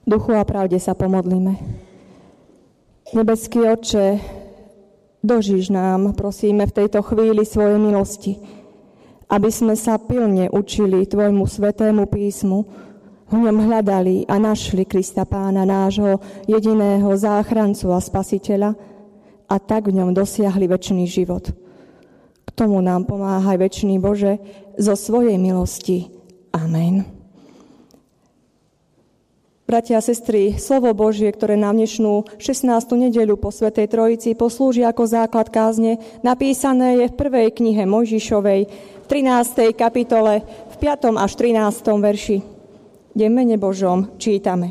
Duchu a pravde sa pomodlíme. Nebeský Otče, dožíš nám, prosíme, v tejto chvíli svojej milosti, aby sme sa pilne učili Tvojmu svätému písmu, v ňom hľadali a našli Krista Pána, nášho jediného záchrancu a spasiteľa, a tak v ňom dosiahli večný život. K tomu nám pomáhaj, večný Bože, zo svojej milosti. Amen. Bratia a sestry, slovo Božie, ktoré nám dnešnú 16. nedeľu po Svätej Trojici poslúži ako základ kázne, napísané je v 1. knihe Mojžišovej, v 13. kapitole, v 5. až 13. verši, kde v mene Božom čítame.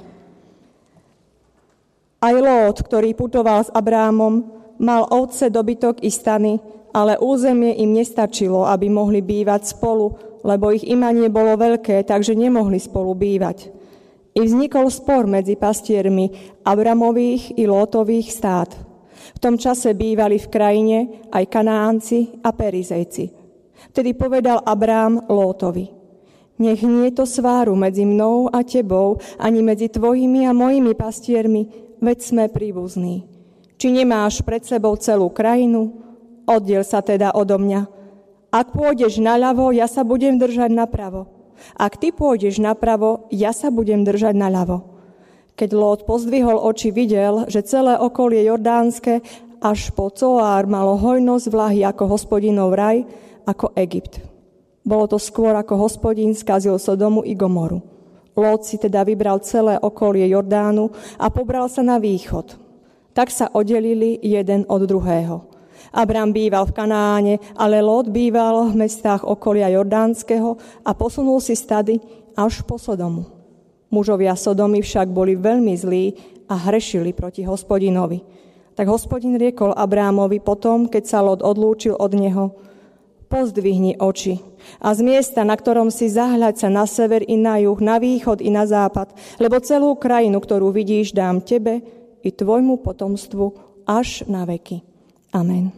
Aj Lót, ktorý putoval s Abrámom, mal ovce, dobytok i stany, ale územie im nestačilo, aby mohli bývať spolu, lebo ich imanie bolo veľké, takže nemohli spolu bývať. I vznikol spor medzi pastiermi Abramových i Lótových stát. V tom čase bývali v krajine aj Kanánci a Perizejci. Vtedy povedal Abrám Lótovi: Nech nie je to sváru medzi mnou a tebou, ani medzi tvojimi a mojimi pastiermi, veď sme príbuzní. Či nemáš pred sebou celú krajinu? Oddiel sa teda odo mňa. Ak pôjdeš naľavo, ja sa budem držať napravo. Ak ty pôjdeš napravo, ja sa budem držať naľavo. Keď Lót pozdvihol oči, videl, že celé okolie Jordánske až po Coár malo hojnosť vlahy ako Hospodinov raj, ako Egypt. Bolo to skôr, ako Hospodin skazil Sodomu i Gomoru. Lót si teda vybral celé okolie Jordánu a pobral sa na východ. Tak sa oddelili jeden od druhého. Abrám býval v Kanáne, ale Lót býval v mestách okolia Jordánskeho a posunul si stady až po Sodomu. Mužovia Sodomy však boli veľmi zlí a hrešili proti Hospodinovi. Tak Hospodin riekol Abrámovi potom, keď sa Lót odlúčil od neho: Pozdvihni oči a z miesta, na ktorom si, zahľaď sa na sever i na juh, na východ i na západ, lebo celú krajinu, ktorú vidíš, dám tebe i tvojmu potomstvu až na veky. Amen.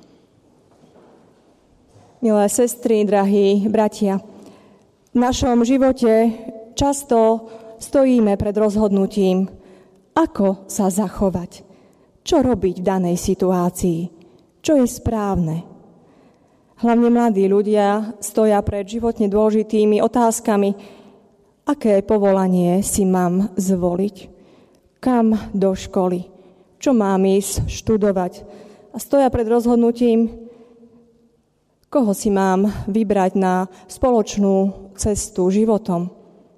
Milé sestry, drahí bratia, v našom živote často stojíme pred rozhodnutím, ako sa zachovať, čo robiť v danej situácii, čo je správne. Hlavne mladí ľudia stoja pred životne dôležitými otázkami, aké povolanie si mám zvoliť, kam do školy, čo mám ísť študovať. A stoja pred rozhodnutím, koho si mám vybrať na spoločnú cestu životom.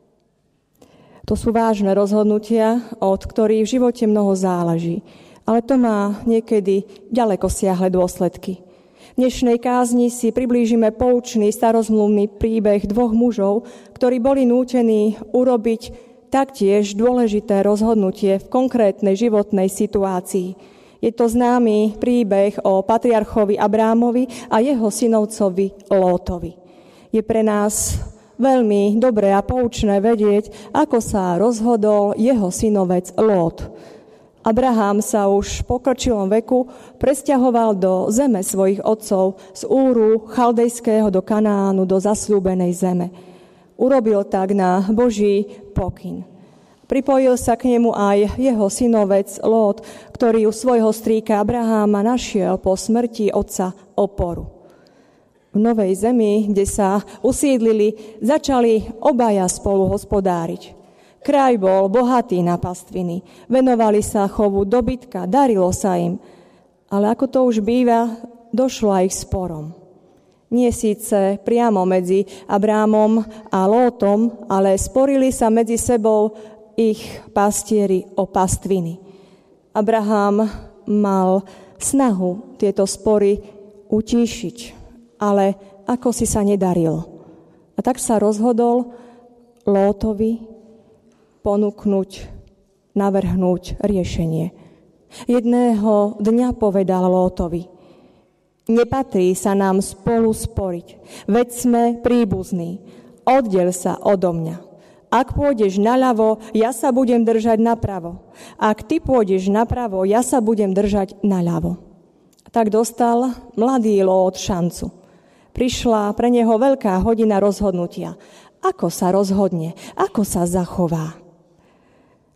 To sú vážne rozhodnutia, od ktorých v živote mnoho záleží, ale to má niekedy ďalekosiahle dôsledky. V dnešnej kázni si priblížime poučný starozmluvný príbeh dvoch mužov, ktorí boli nútení urobiť taktiež dôležité rozhodnutie v konkrétnej životnej situácii. Je to známy príbeh o patriarchovi Abrámovi a jeho synovcovi Lótovi. Je pre nás veľmi dobré a poučné vedieť, ako sa rozhodol jeho synovec Lót. Abraham sa už v pokročilom veku presťahoval do zeme svojich otcov z Úru Chaldejského do Kanánu, do zasľúbenej zeme. Urobil tak na Boží pokyn. Pripojil sa k nemu aj jeho synovec Lót, ktorý u svojho strýka Abraháma našiel po smrti otca oporu. V novej zemi, kde sa usídlili, začali obaja spolu hospodáriť. Kraj bol bohatý na pastviny, venovali sa chovu dobytka, darilo sa im. Ale ako to už býva, došlo aj k sporom. Nie síce priamo medzi Abrámom a Lótom, ale sporili sa medzi sebou ich pastieri o pastviny. Abraham mal snahu tieto spory utíšiť, ale ako si sa nedaril. A tak sa rozhodol Lótovi navrhnúť riešenie. Jedného dňa povedal Lótovi: Nepatrí sa nám spolu sporiť, veď sme príbuzní. Oddiel sa odo mňa. Ak pôjdeš naľavo, ja sa budem držať napravo. Ak ty pôjdeš napravo, ja sa budem držať naľavo. Tak dostal mladý Lót šancu. Prišla pre neho veľká hodina rozhodnutia. Ako sa rozhodne? Ako sa zachová?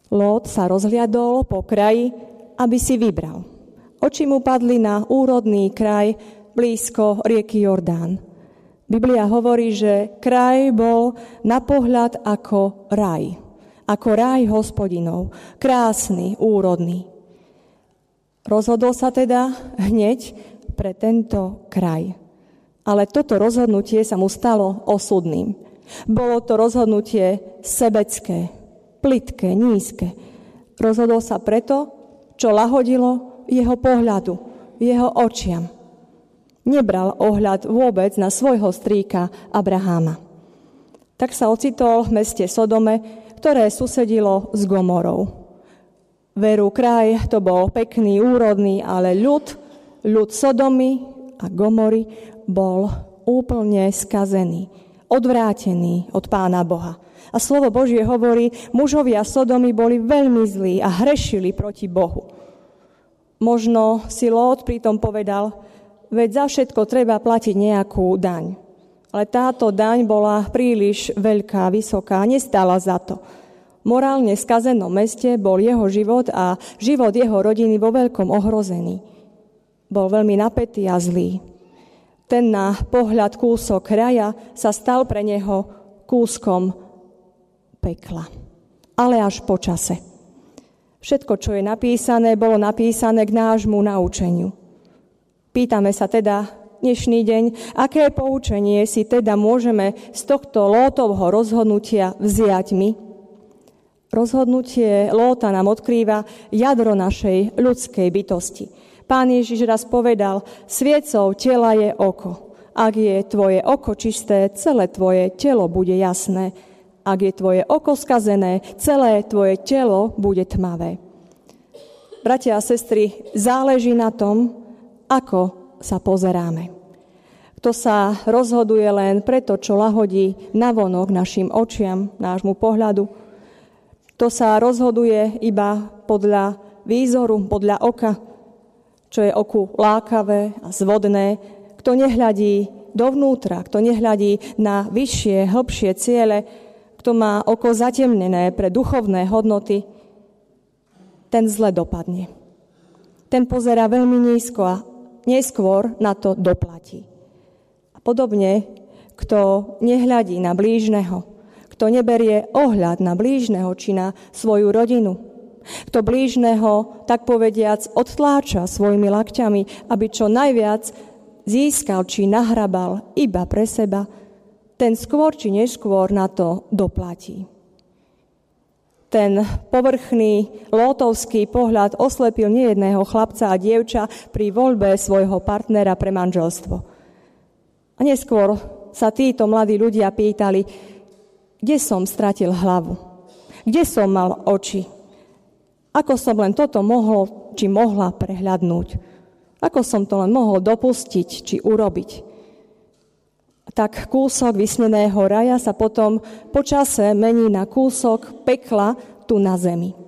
Lót sa rozhliadol po kraji, aby si vybral. Oči mu padli na úrodný kraj blízko rieky Jordán. Biblia hovorí, že kraj bol na pohľad ako raj Hospodinov, krásny, úrodný. Rozhodol sa teda hneď pre tento kraj. Ale toto rozhodnutie sa mu stalo osudným. Bolo to rozhodnutie sebecké, plytké, nízke. Rozhodol sa preto, čo lahodilo jeho pohľadu, jeho očiam. Nebral ohľad vôbec na svojho strýka Abraháma. Tak sa ocitol v meste Sodome, ktoré susedilo s Gomorou. Veru kraj to bol pekný, úrodný, ale ľud Sodomy a Gomory bol úplne skazený, odvrátený od Pána Boha. A slovo Božie hovorí, mužovia Sodomy boli veľmi zlí a hrešili proti Bohu. Možno si Lót pritom povedal, veď za všetko treba platiť nejakú daň. Ale táto daň bola príliš veľká, vysoká, nestála za to. Morálne skazenom meste bol jeho život a život jeho rodiny vo veľkom ohrozený. Bol veľmi napätý a zlý. Ten na pohľad kúsok raja sa stal pre neho kúskom pekla. Ale až po čase. Všetko, čo je napísané, bolo napísané k nášmu naučeniu. Pýtame sa teda dnešný deň, aké poučenie si teda môžeme z tohto Lótovho rozhodnutia vziať my? Rozhodnutie Lóta nám odkrýva jadro našej ľudskej bytosti. Pán Ježiš raz povedal, sviecou tela je oko. Ak je tvoje oko čisté, celé tvoje telo bude jasné. Ak je tvoje oko skazené, celé tvoje telo bude tmavé. Bratia a sestry, záleží na tom, ako sa pozeráme. Kto sa rozhoduje len preto, čo lahodí navonok našim očiam, nášmu pohľadu, kto sa rozhoduje iba podľa výzoru, podľa oka, čo je oku lákavé a zvodné, kto nehľadí dovnútra, kto nehľadí na vyššie, hlbšie ciele, kto má oko zatemnené pre duchovné hodnoty, ten zle dopadne. Ten pozerá veľmi nízko a neskôr na to doplatí. A podobne, kto nehľadí na blížneho, kto neberie ohľad na blížneho či na svoju rodinu, kto blížneho, tak povediac, odtláča svojimi lakťami, aby čo najviac získal či nahrabal iba pre seba, ten skôr či neskôr na to doplatí. Ten povrchný lótovský pohľad oslepil nejedného chlapca a dievča pri voľbe svojho partnera pre manželstvo. A neskôr sa títo mladí ľudia pýtali, kde som stratil hlavu, kde som mal oči, ako som len toto mohol či mohla prehľadnúť, ako som to len mohol dopustiť či urobiť. Tak kúsok vysneného raja sa potom po čase mení na kúsok pekla tu na zemi.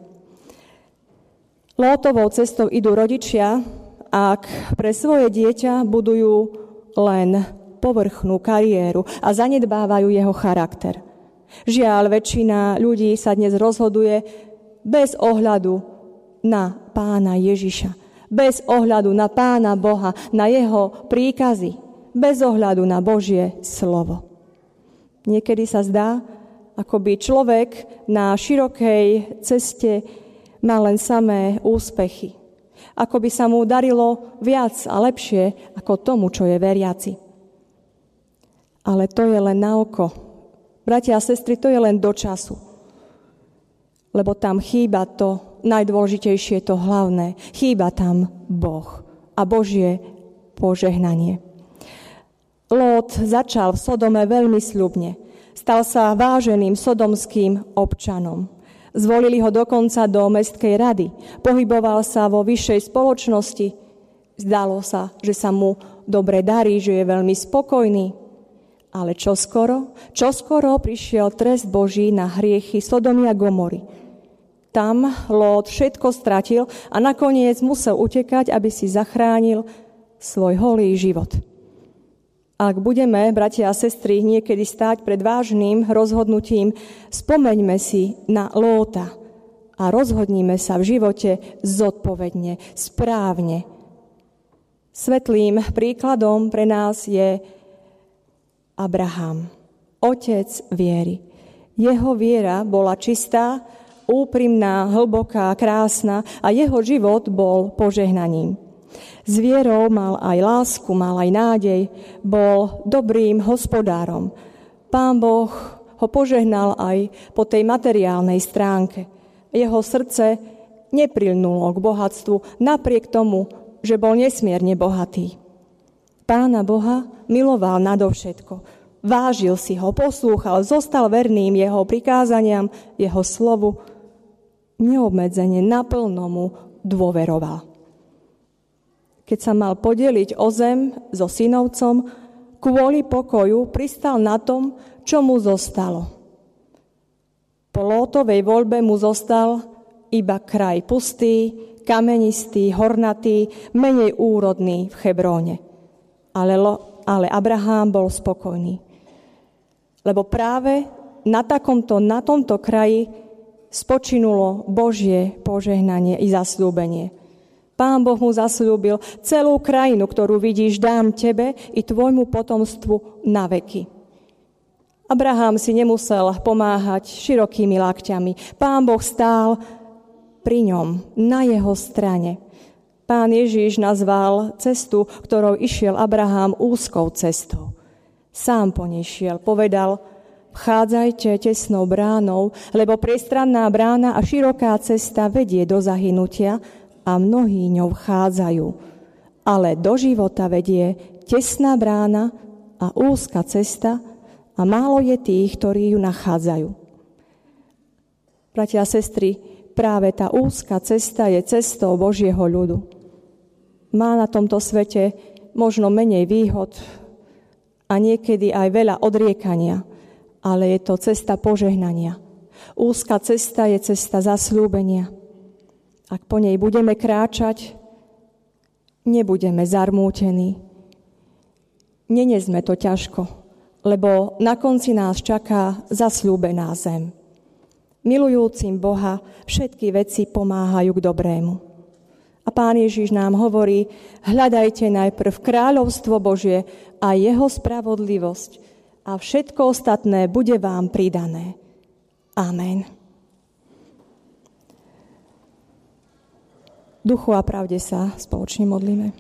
Lótovou cestou idú rodičia, ak pre svoje dieťa budujú len povrchnú kariéru a zanedbávajú jeho charakter. Žiaľ, väčšina ľudí sa dnes rozhoduje bez ohľadu na Pána Ježiša, bez ohľadu na Pána Boha, na jeho príkazy, bez ohľadu na Božie slovo. Niekedy sa zdá, ako by človek na širokej ceste mal len samé úspechy. Ako by sa mu darilo viac a lepšie ako tomu, čo je veriaci. Ale to je len na oko. Bratia a sestry, to je len do času. Lebo tam chýba to najdôležitejšie, to hlavné. Chýba tam Boh a Božie požehnanie. Lót začal v Sodome veľmi sľubne. Stal sa váženým sodomským občanom. Zvolili ho dokonca do mestskej rady. Pohyboval sa vo vyššej spoločnosti. Zdalo sa, že sa mu dobre darí, že je veľmi spokojný. Ale čoskoro prišiel trest Boží na hriechy Sodomy a Gomory. Tam Lót všetko stratil a nakoniec musel utekať, aby si zachránil svoj holý život. Ak budeme, bratia a sestry, niekedy stáť pred vážnym rozhodnutím, spomeňme si na Lóta a rozhodníme sa v živote zodpovedne, správne. Svetlým príkladom pre nás je Abraham, otec viery. Jeho viera bola čistá, úprimná, hlboká, krásna a jeho život bol požehnaním. S vierou mal aj lásku, mal aj nádej, bol dobrým hospodárom. Pán Boh ho požehnal aj po tej materiálnej stránke. Jeho srdce neprilnulo k bohatstvu, napriek tomu, že bol nesmierne bohatý. Pána Boha miloval nadovšetko. Vážil si ho, poslúchal, zostal verným jeho prikázaniam, jeho slovu. Neobmedzene, naplno mu dôveroval. Keď sa mal podeliť o zem so synovcom, kvôli pokoju pristal na tom, čo mu zostalo. Po Lótovej voľbe mu zostal iba kraj pustý, kamenistý, hornatý, menej úrodný v Hebróne. Ale Abraham bol spokojný. Lebo práve na tomto kraji spočinulo Božie požehnanie i zasľúbenie. Pán Boh mu zasľúbil celú krajinu, ktorú vidíš, dám tebe i tvojmu potomstvu na veky. Abraham si nemusel pomáhať širokými lakťami. Pán Boh stál pri ňom, na jeho strane. Pán Ježiš nazval cestu, ktorou išiel Abraham, úzkou cestou. Sám po nej šiel, povedal: vchádzajte tesnou bránou, lebo priestranná brána a široká cesta vedie do zahynutia a mnohí ňou vchádzajú. Ale do života vedie tesná brána a úzka cesta a málo je tých, ktorí ju nachádzajú. Bratia a sestry, práve tá úzka cesta je cestou Božieho ľudu. Má na tomto svete možno menej výhod a niekedy aj veľa odriekania, ale je to cesta požehnania. Úzka cesta je cesta zasľúbenia. Ak po nej budeme kráčať, nebudeme zarmútení. Nenesme to ťažko, lebo na konci nás čaká zasľúbená zem. Milujúcim Boha všetky veci pomáhajú k dobrému. A Pán Ježiš nám hovorí: hľadajte najprv kráľovstvo Božie a jeho spravodlivosť a všetko ostatné bude vám pridané. Amen. Duchu a pravde sa spoločne modlíme.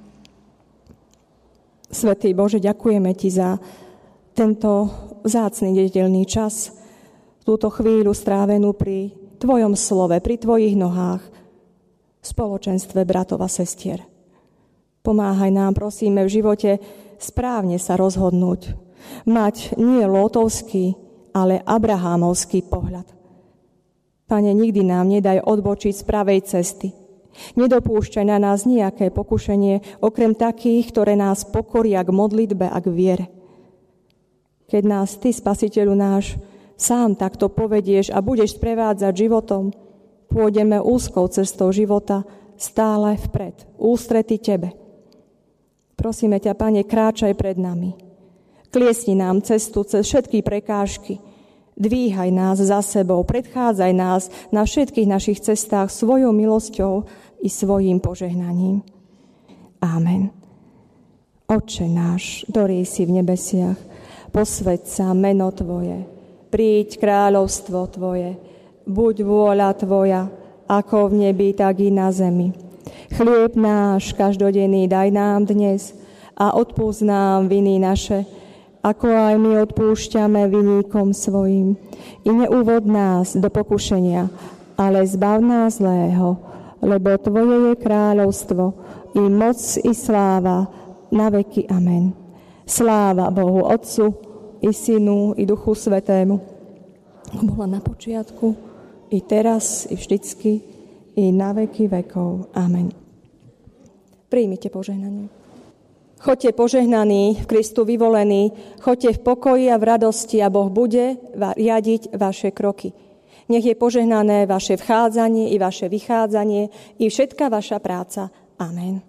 Svätý Bože, ďakujeme Ti za tento vzácny nedeľný čas, túto chvíľu strávenú pri Tvojom slove, pri Tvojich nohách, v spoločenstve bratov a sestier. Pomáhaj nám, prosíme, v živote správne sa rozhodnúť, mať nie lótovský, ale abrahámovský pohľad. Pane, nikdy nám nedaj odbočiť z pravej cesty. Nedopúšťaj na nás nejaké pokušenie, okrem takých, ktoré nás pokoria k modlitbe a k viere. Keď nás Ty, Spasiteľu náš, sám takto povedieš a budeš sprevádzať životom, pôjdeme úzkou cestou života stále vpred, ústrety Tebe. Prosíme ťa, Pane, kráčaj pred nami. Kliesni nám cestu cez všetky prekážky. Dvíhaj nás za sebou, predchádzaj nás na všetkých našich cestách svojou milosťou i svojím požehnaním. Amen. Otče náš, ktorý si v nebesiach, posväť sa meno Tvoje, príď kráľovstvo Tvoje, buď vôľa Tvoja, ako v nebi, tak i na zemi. Chlieb náš každodenný daj nám dnes a odpúsť nám viny naše, ako aj my odpúšťame viníkom svojim. I neuvod nás do pokušenia, ale zbav nás zlého, lebo Tvoje je kráľovstvo, i moc, i sláva, na veky. Amen. Sláva Bohu Otcu, i Synu, i Duchu Svätému. Bola na počiatku, i teraz, i vždycky, i na veky vekov. Amen. Príjmite požehnanie. Choďte požehnaní, v Kristu vyvolení, choďte v pokoji a v radosti a Boh bude riadiť vaše kroky. Nech je požehnané vaše vchádzanie i vaše vychádzanie i všetká vaša práca. Amen.